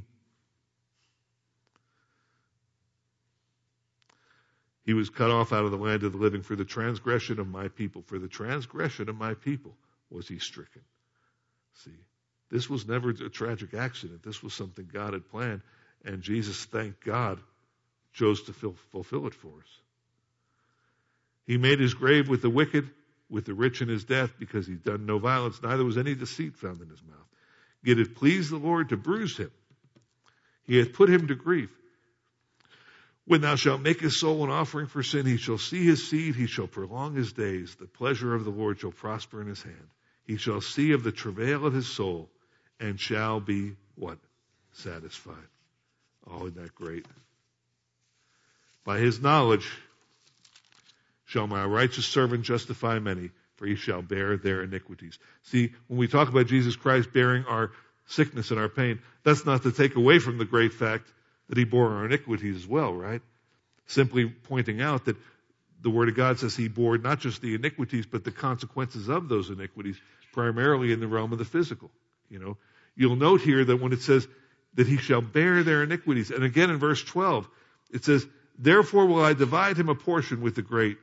He was cut off out of the land of the living. For the transgression of my people, for the transgression of my people was he stricken. See, this was never a tragic accident. This was something God had planned, and Jesus, thank God, chose to fulfill it for us. He made his grave with the wicked, with the rich in his death, because he'd done no violence, neither was any deceit found in his mouth. Yet it pleased the Lord to bruise him. He hath put him to grief. When thou shalt make his soul an offering for sin, he shall see his seed, he shall prolong his days. The pleasure of the Lord shall prosper in his hand. He shall see of the travail of his soul, and shall be, what? Satisfied. Oh, isn't that great? By his knowledge shall my righteous servant justify many, for he shall bear their iniquities. See, when we talk about Jesus Christ bearing our sickness and our pain, that's not to take away from the great fact that he bore our iniquities as well, right? Simply pointing out that the Word of God says he bore not just the iniquities, but the consequences of those iniquities, primarily in the realm of the physical. You know, you'll note here that when it says that he shall bear their iniquities, and again in verse twelve, it says, therefore will I divide him a portion with the great.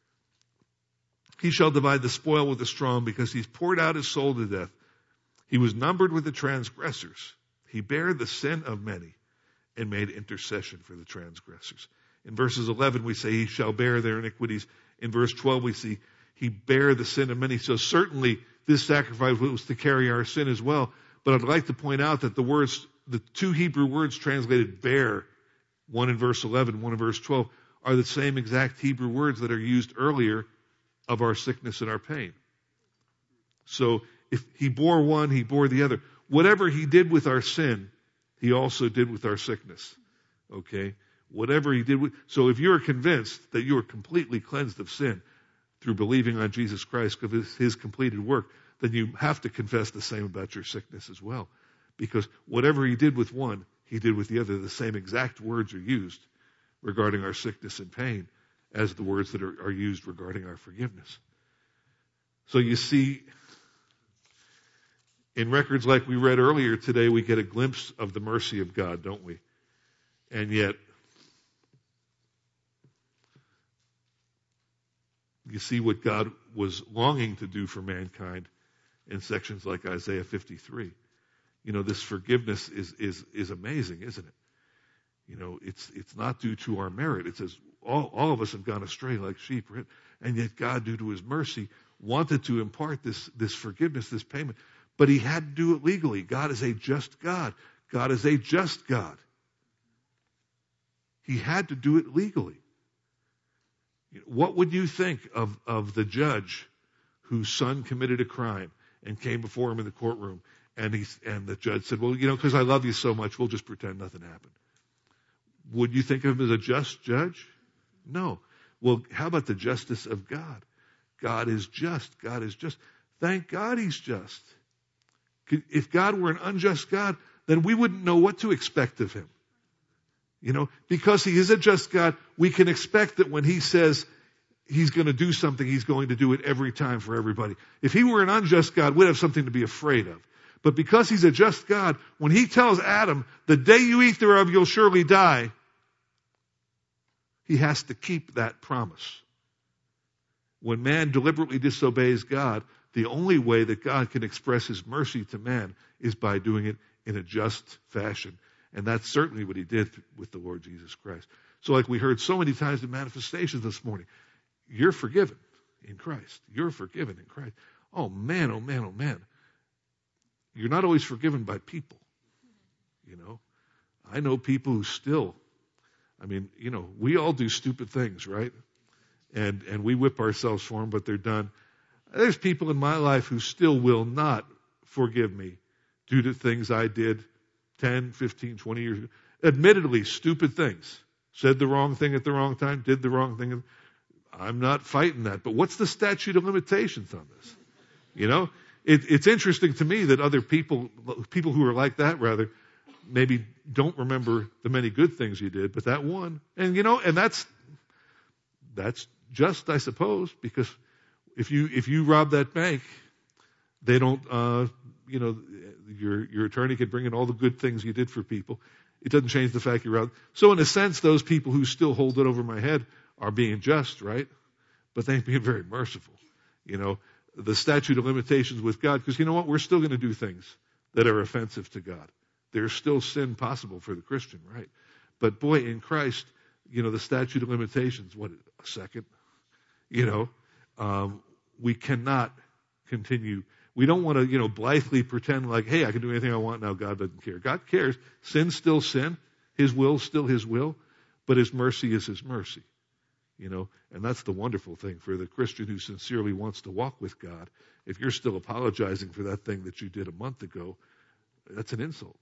He shall divide the spoil with the strong, because he's poured out his soul to death. He was numbered with the transgressors. He bare the sin of many and made intercession for the transgressors. In verses eleven, we say he shall bear their iniquities. In verse twelve, we see he bare the sin of many. So certainly this sacrifice was to carry our sin as well. But I'd like to point out that the words, the two Hebrew words translated bear, one in verse eleven, one in verse twelve, are the same exact Hebrew words that are used earlier of our sickness and our pain. So if he bore one, he bore the other. Whatever he did with our sin, he also did with our sickness. Okay? Whatever he did with, so if you're convinced that you are completely cleansed of sin through believing on Jesus Christ because of his completed work, then you have to confess the same about your sickness as well. Because whatever he did with one, he did with the other. The same exact words are used regarding our sickness and pain as the words that are, are used regarding our forgiveness. So you see, in records like we read earlier today, we get a glimpse of the mercy of God, don't we? And yet, you see what God was longing to do for mankind in sections like Isaiah fifty-three. You know, this forgiveness is is is amazing, isn't it? You know, it's it's not due to our merit. It says all, all of us have gone astray like sheep, right? And yet God, due to his mercy, wanted to impart this, this forgiveness, this payment. But he had to do it legally. God is a just God. God is a just God. He had to do it legally. What would you think of, of the judge whose son committed a crime and came before him in the courtroom, and he and the judge said, well, you know, because I love you so much, we'll just pretend nothing happened. Would you think of him as a just judge? No. Well, how about the justice of God? God is just. God is just. Thank God he's just. If God were an unjust God, then we wouldn't know what to expect of him. You know, because he is a just God, we can expect that when he says he's going to do something, he's going to do it every time for everybody. If he were an unjust God, we'd have something to be afraid of. But because he's a just God, when he tells Adam, the day you eat thereof, you'll surely die, he has to keep that promise. When man deliberately disobeys God, the only way that God can express his mercy to man is by doing it in a just fashion. And that's certainly what he did with the Lord Jesus Christ. So like we heard so many times in manifestations this morning, you're forgiven in Christ. You're forgiven in Christ. Oh man, oh man, oh man. You're not always forgiven by people. You know, I know people who still, I mean, you know, we all do stupid things, right? And and we whip ourselves for them, but they're done. There's people in my life who still will not forgive me due to things I did ten, fifteen, twenty years ago. Admittedly, stupid things. Said the wrong thing at the wrong time, did the wrong thing. I'm not fighting that. But what's the statute of limitations on this? You know, it, it's interesting to me that other people, people who are like that rather, maybe don't remember the many good things you did, but that one. And you know, and that's, that's just, I suppose, because if you, if you rob that bank, they don't, uh, you know, your, your attorney can bring in all the good things you did for people. It doesn't change the fact you're robbed. So in a sense, those people who still hold it over my head are being just, right? But they ain't being very merciful. You know, the statute of limitations with God, because you know what? We're still going to do things that are offensive to God. There's still sin possible for the Christian, right? But boy, in Christ, you know, the statute of limitations, what, a second? You know, um, we cannot continue. We don't want to, you know, blithely pretend like, hey, I can do anything I want now. God doesn't care. God cares. Sin's still sin. His will is still his will. But his mercy is his mercy. You know, and that's the wonderful thing for the Christian who sincerely wants to walk with God. If you're still apologizing for that thing that you did a month ago, that's an insult.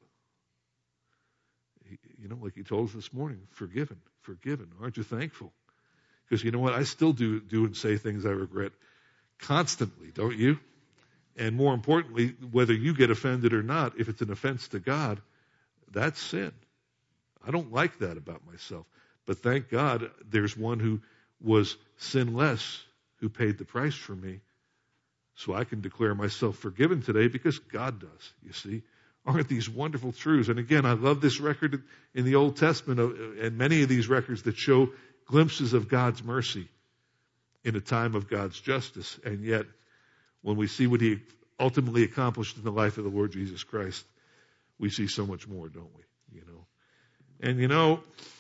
You know, like he told us this morning, forgiven, forgiven. Aren't you thankful? Because you know what? I still do do and say things I regret constantly, don't you? And more importantly, whether you get offended or not, if it's an offense to God, that's sin. I don't like that about myself. But thank God there's one who was sinless, who paid the price for me. So I can declare myself forgiven today because God does, you see. Aren't these wonderful truths? And again, I love this record in the Old Testament and many of these records that show glimpses of God's mercy in a time of God's justice. And yet, when we see what he ultimately accomplished in the life of the Lord Jesus Christ, we see so much more, don't we? You know. And you know,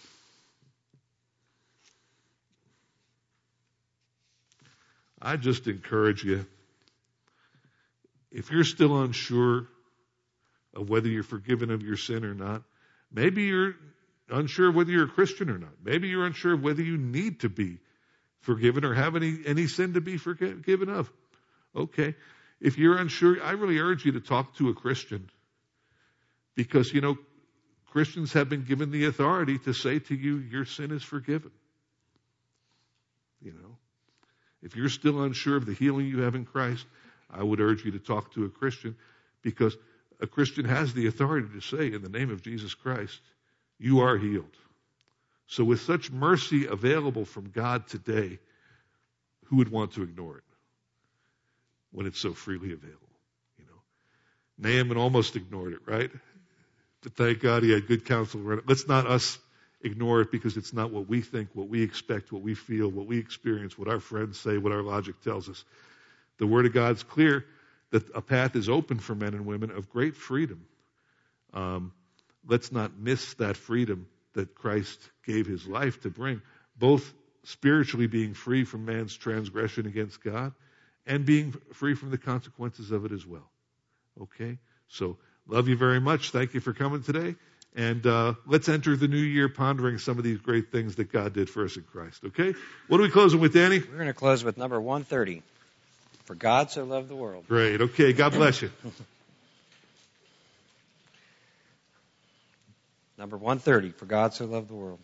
I just encourage you, if you're still unsure of whether you're forgiven of your sin or not, maybe you're unsure whether you're a Christian or not. Maybe you're unsure of whether you need to be forgiven or have any, any sin to be forgiven of. Okay. If you're unsure, I really urge you to talk to a Christian because, you know, Christians have been given the authority to say to you, your sin is forgiven. You know, if you're still unsure of the healing you have in Christ, I would urge you to talk to a Christian because a Christian has the authority to say, in the name of Jesus Christ, you are healed. So with such mercy available from God today, who would want to ignore it when it's so freely available? You know, Naaman almost ignored it, right? But thank God he had good counsel. Let's not us ignore it because it's not what we think, what we expect, what we feel, what we experience, what our friends say, what our logic tells us. The Word of God's clear that a path is open for men and women of great freedom. Um, let's not miss that freedom that Christ gave his life to bring, both spiritually being free from man's transgression against God and being free from the consequences of it as well. Okay? So, love you very much. Thank you for coming today. And uh, let's enter the new year pondering some of these great things that God did for us in Christ. Okay? What are we closing with, Danny? We're going to close with number one thirty. For God so loved the world. Great. Okay. God bless you. Number one thirty, For God So Loved the World.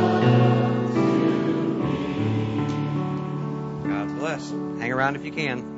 Hang around if you can.